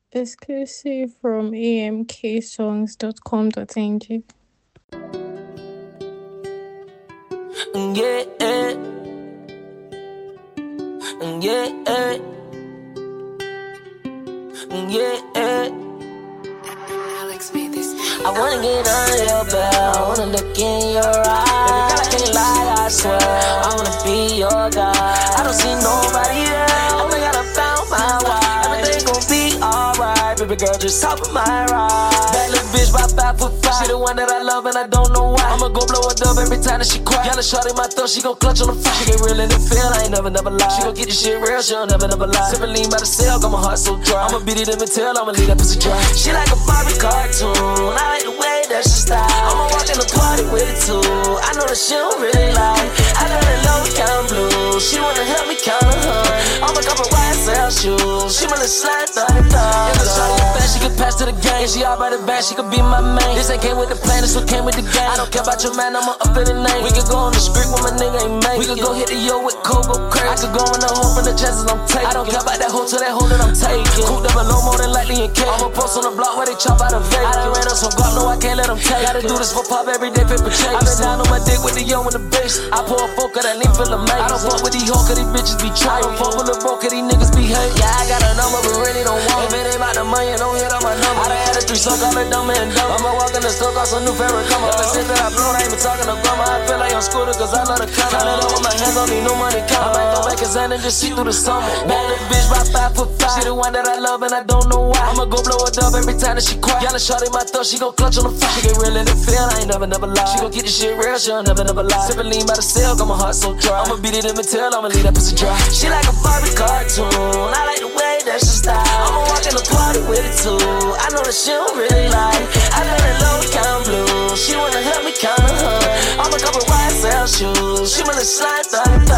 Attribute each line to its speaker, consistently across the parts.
Speaker 1: Exclusive from amksongs.com.ng.
Speaker 2: Yeah, yeah, yeah.
Speaker 3: Alex made this.
Speaker 2: I wanna get under your belt, I wanna look in your eyes. Baby girl, I can't lie, I swear, I wanna be your guy. I don't see nobody else, I think I done found my wife. Everything gon' be alright, baby girl, just top of my ride. Bad little bitch, by 5'5", she the one that I love and I don't know why. I'ma go blow a dub every time that she cry. Yellow shorty my throat, she gon' clutch on the front. She get real in the feel, I ain't never lie. She gon' get this shit real, she'll never lie. Sippin' lean by the cell, got my heart so dry. I'ma beat it in the tail, I'ma leave that pussy dry. She like a Barbie cartoon, I like the way that she style. I'ma walk in the party with it too. I know that she don't really like. I got that low count blue. She wanna help me count a hundred. I'ma couple YSL shoes. She wanna slide 30,000. If it's shawty fast, she can pass to the game. She all by the back, she could be my main. This ain't came with the plan, this what came with the game. I don't care about your man, I'ma up in the name. We could go on the street when my nigga ain't made. We could go hit the yo with Coco crazy. I could go in the hole from the chances I'm taking. I don't care about that hoe till that hoe that I'm taking. Cooped up a low more than likely in cake. I'ma post on the block where they chop out a vape. I done ran up some guap, no I can't let them take. Gotta do this for pop every day, paper chase. I been down on my dick with the yo and the bass. I pour a fork, that lean feel amazing. I don't fuck with these hoes, cause these bitches be trying. I don't fuck with the broke, cause these niggas be hate. Yeah, I got a number, but really don't want. If it ain't about the money, don't hit on my number. I done had a threesome, call it dumb and dumb. I'ma walk in the store, got some new favorite comer. Ever since that I blown, I ain't been talking to grandma. I feel like I'm scooter, cause I love the cut. I let up with my hands, don't need no money count. I might throw back his hand and just see through the summer. Bad little bitch, by 5'5". She the one that I love and I don't know why. I'ma go blow a dub every time that she cry. Yellow shorty my throat, she gon' clutch on the front. She get real in the feel, I ain't never lie. She gon' get this shit real, she'll never lie. Sippin' lean by the cell, got my heart so dry. I'ma beat it in the tail, I'ma leave that pussy dry. She like a Barbie cartoon, I like the way that she style. I'ma walk in the party with it too. I know that she don't really like. I got that low count blue. She wanna help me count a hundred. I'ma couple YSL shoes. She wanna slide 30,000.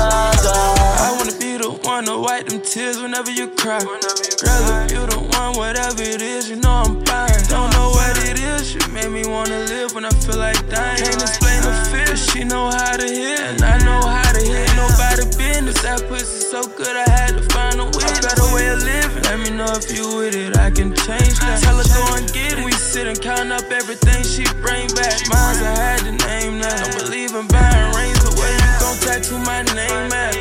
Speaker 4: I wanna be the one to wipe them tears whenever you cry. Girl, if you the one, whatever it is, you know I'm fine. Don't know what it is, you made me wanna live when I feel like dying. Can't explain the fear, she know how to hit, and I know how to hit. Nobody business, that pussy so good, I had to find a way. A better way of living. Let me know if you with it, I can change that. Tell her go and get it. We sit and count up everything she bring back. Mine's I had to name that. Don't believe in buying rings, but where you gon' tattoo my name at?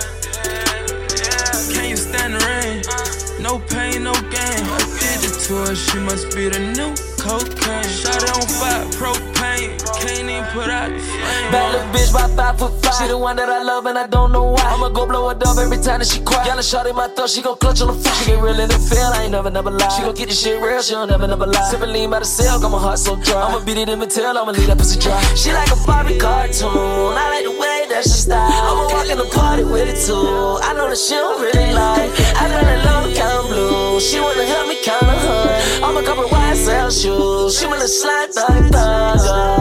Speaker 4: Can you stand the rain? No pain, no gain. Addicted to her, she must be the new cocaine. Shot it on fire, propane. Can't even put out the flame.
Speaker 2: Bad little bitch by 5'5". She the one that I love and I don't know why. I'ma go blow a dub every time that she cry. Yellow shorty my throat, she gon' clutch on the front. She get real in the feel, I ain't never lie. She gon' get this shit real, she'll never lie. Sippin' lean by the cell, got my heart so dry. I'ma beat it in the tail, I'ma leave that pussy dry. She like a Barbie cartoon, I like the way that she style. I'ma walk in the party with it too. I know that she don't really like. I got that low count blue. She wanna help me count a hundred. I'ma couple YSL shoes. She wanna slide 30,000.